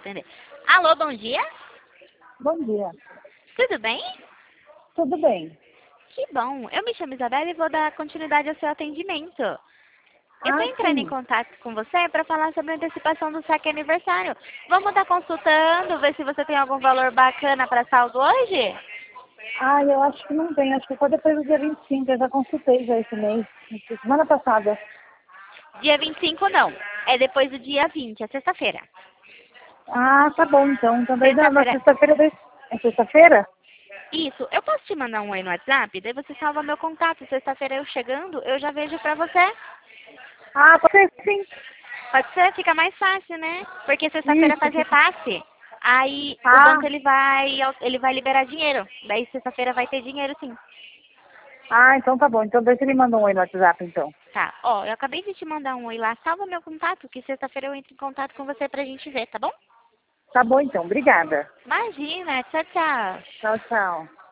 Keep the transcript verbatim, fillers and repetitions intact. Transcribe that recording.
atender. Alô, bom dia? Bom dia. Tudo bem? Tudo bem? Que bom. Eu me chamo Isabela e vou dar continuidade ao seu atendimento. Eu estou Ah, entrando em sim. contato com você para falar sobre a antecipação do saque aniversário. Vamos estar consultando, ver se você tem algum valor bacana para saldo hoje? Ah, eu acho que não tem. Acho que foi depois do dia vinte e cinco. Eu já consultei já esse mês. Semana passada. Dia vinte e cinco não. É depois do dia vinte, é sexta-feira. Ah, tá bom então. Então daí na na Sexta-feira. sexta-feira... daí- É sexta-feira? Isso. Eu posso te mandar um oi no WhatsApp? Daí você salva meu contato. Sexta-feira eu chegando, eu já vejo pra você. Ah, pode ser sim. Pode ser? Fica mais fácil, né? Porque sexta-feira Isso. faz Fica... repasse. Aí o Ah, banco ele vai, ele vai liberar dinheiro. Daí sexta-feira vai ter dinheiro sim. ah, então tá bom. Então deixa ele mandar um oi no WhatsApp então. Tá. Ó, eu acabei de te mandar um oi lá. Salva meu contato, que sexta-feira eu entro em contato com você pra gente ver, tá bom? Tá bom então. Obrigada. Imagina. Tchau, tchau. Tchau, tchau.